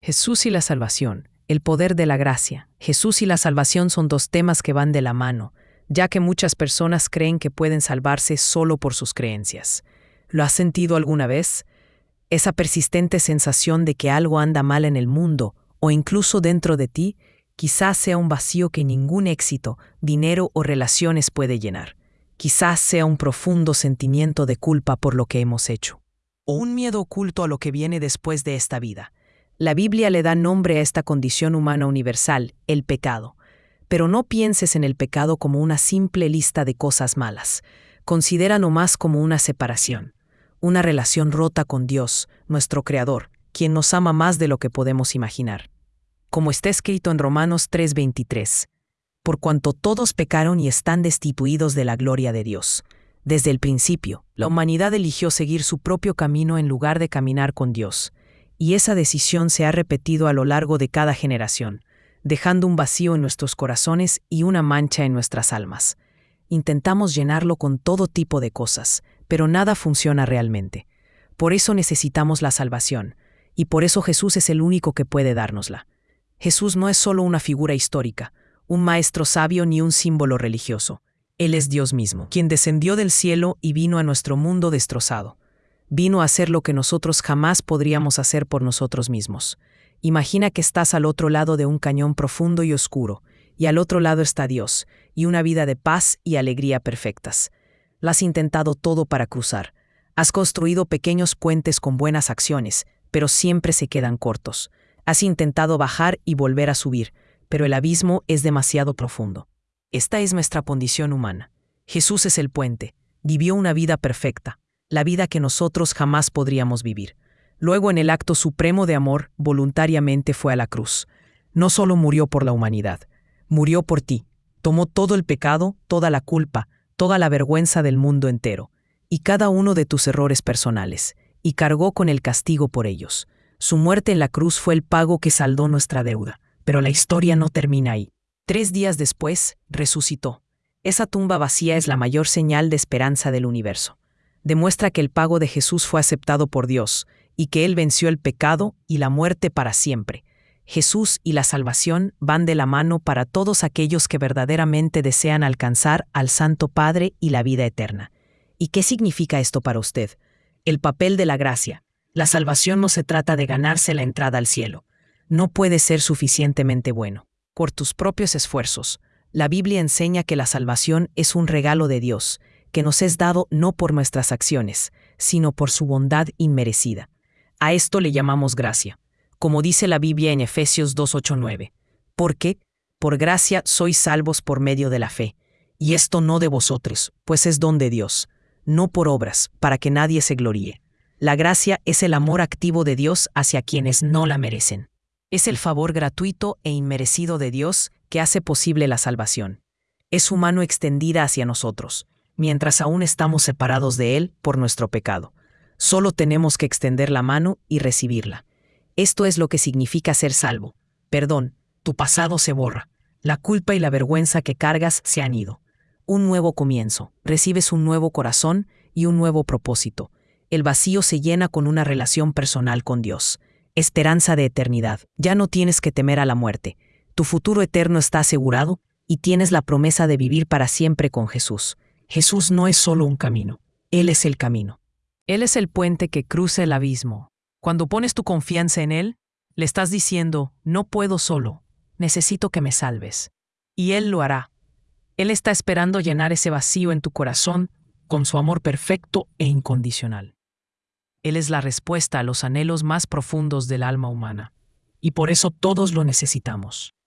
Jesús y la salvación, el poder de la gracia. Jesús y la salvación son dos temas que van de la mano, ya que muchas personas creen que pueden salvarse solo por sus creencias. ¿Lo has sentido alguna vez? Esa persistente sensación de que algo anda mal en el mundo, o incluso dentro de ti, quizás sea un vacío que ningún éxito, dinero o relaciones puede llenar. Quizás sea un profundo sentimiento de culpa por lo que hemos hecho, o un miedo oculto a lo que viene después de esta vida. La Biblia le da nombre a esta condición humana universal, el pecado. Pero no pienses en el pecado como una simple lista de cosas malas. Considéralo más como una separación, una relación rota con Dios, nuestro Creador, quien nos ama más de lo que podemos imaginar. Como está escrito en Romanos 3:23, por cuanto todos pecaron y están destituidos de la gloria de Dios. Desde el principio, la humanidad eligió seguir su propio camino en lugar de caminar con Dios, y esa decisión se ha repetido a lo largo de cada generación, dejando un vacío en nuestros corazones y una mancha en nuestras almas. Intentamos llenarlo con todo tipo de cosas, pero nada funciona realmente. Por eso necesitamos la salvación, y por eso Jesús es el único que puede dárnosla. Jesús no es solo una figura histórica, un maestro sabio ni un símbolo religioso. Él es Dios mismo, quien descendió del cielo y vino a nuestro mundo destrozado. Vino a hacer lo que nosotros jamás podríamos hacer por nosotros mismos. Imagina que estás al otro lado de un cañón profundo y oscuro, y al otro lado está Dios, y una vida de paz y alegría perfectas. Lo has intentado todo para cruzar. Has construido pequeños puentes con buenas acciones, pero siempre se quedan cortos. Has intentado bajar y volver a subir, pero el abismo es demasiado profundo. Esta es nuestra condición humana. Jesús es el puente. Vivió una vida perfecta, la vida que nosotros jamás podríamos vivir. Luego, en el acto supremo de amor, voluntariamente fue a la cruz. No solo murió por la humanidad, murió por ti. Tomó todo el pecado, toda la culpa, toda la vergüenza del mundo entero, y cada uno de tus errores personales, y cargó con el castigo por ellos. Su muerte en la cruz fue el pago que saldó nuestra deuda, pero la historia no termina ahí. 3 días después, resucitó. Esa tumba vacía es la mayor señal de esperanza del universo. Demuestra que el pago de Jesús fue aceptado por Dios, y que Él venció el pecado y la muerte para siempre. Jesús y la salvación van de la mano para todos aquellos que verdaderamente desean alcanzar al Santo Padre y la vida eterna. ¿Y qué significa esto para usted? El papel de la gracia. La salvación no se trata de ganarse la entrada al cielo. No puedes ser suficientemente bueno por tus propios esfuerzos. La Biblia enseña que la salvación es un regalo de Dios, que nos es dado no por nuestras acciones, sino por su bondad inmerecida. A esto le llamamos gracia, como dice la Biblia en Efesios 2:8-9. Porque, por gracia sois salvos por medio de la fe, y esto no de vosotros, pues es don de Dios, no por obras, para que nadie se gloríe. La gracia es el amor activo de Dios hacia quienes no la merecen. Es el favor gratuito e inmerecido de Dios que hace posible la salvación. Es su mano extendida hacia nosotros, mientras aún estamos separados de Él por nuestro pecado. Solo tenemos que extender la mano y recibirla. Esto es lo que significa ser salvo. Perdón, tu pasado se borra. La culpa y la vergüenza que cargas se han ido. Un nuevo comienzo. Recibes un nuevo corazón y un nuevo propósito. El vacío se llena con una relación personal con Dios. Esperanza de eternidad. Ya no tienes que temer a la muerte. Tu futuro eterno está asegurado y tienes la promesa de vivir para siempre con Jesús. Jesús no es solo un camino. Él es el camino. Él es el puente que cruza el abismo. Cuando pones tu confianza en Él, le estás diciendo, no puedo solo, necesito que me salves. Y Él lo hará. Él está esperando llenar ese vacío en tu corazón con su amor perfecto e incondicional. Él es la respuesta a los anhelos más profundos del alma humana, y por eso todos lo necesitamos.